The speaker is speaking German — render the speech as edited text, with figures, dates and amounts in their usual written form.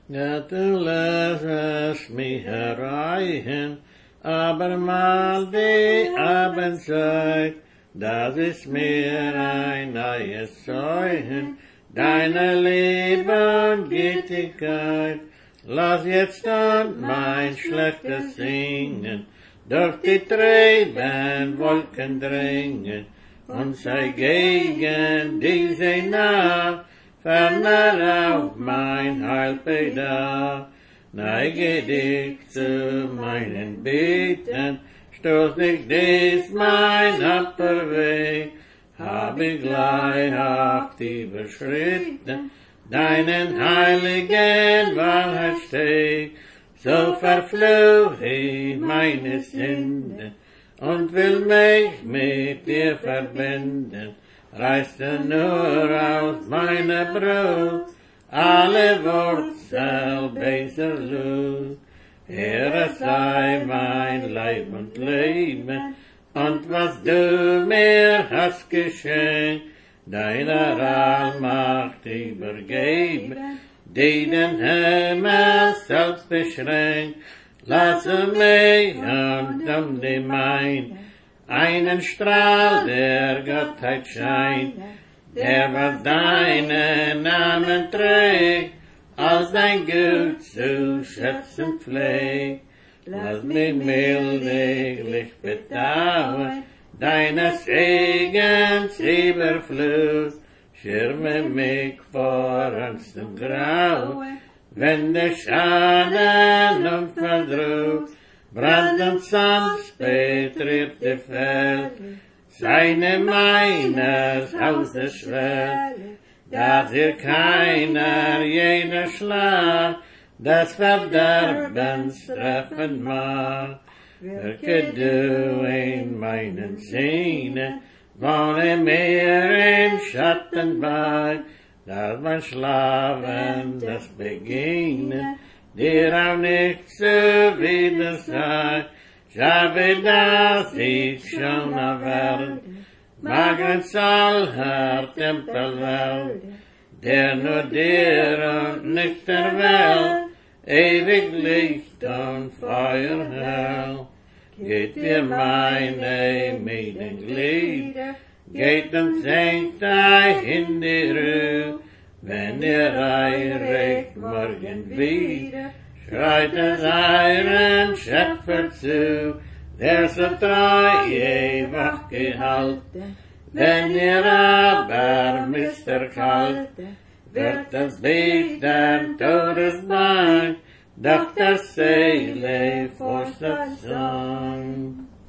that du lässt mich erreichen, aber mal die Abendzeit, das ist mir ein neues Zeichen, deine Liebe und Gütigkeit. Lass jetzt an mein schlechtes Singen, durch die trüben Wolken dringen, und sei gegen diese Nacht, ferner auf mein Heilbedarf. Neige dich zu meinen Bitten, stoß nicht dies mein Abwehrweg, hab ich gleich auf die überschritten, deinen heiligen Wahrheitssteg, so verfluch ich meine Sünden und will mich mit dir verbinden. Reiß du nur aus meiner Brust alle Wurzel böser Lust. Ehre sei mein Leib und Leben, und was du mir hast geschenkt, deiner Allmacht übergeben, die den Himmel selbst beschränkt. Lasse mich und die mein einen Strahl der Gottheit scheint, der was deinen Namen trägt, als dein Gut zu schätzen pflegt. Lass mich mildiglich bedauern, deines Segens Überfluss, schirme mich vor uns zum Grau, wenn der Schaden und Verdruss, Brand und Sand betrifft die Feld, seine meines Hauses Schwert, dass ihr keiner jener Schlag des Verderbens treffen mag. Wirke du in meinen Sinne, wohne mir im Schatten bei, dass mein Schlafen das Beginnen dir auch nicht zuwider sei. Schaue, dass ich schon erwählt, Magens aller Tempelwelt, der nur dir und nicht der Welt ewig Licht und Feuer hält. Geht dir meine Mitglieder, geht und senkt euch in die Ruhe, wenn ihr eiret morgen wieder, schreit es euren Schöpfer zu, der so treu ewig gehalten. Wenn ihr aber müsst erkalten, wird das Weg der Todesbein, doch das Seele forstet sein.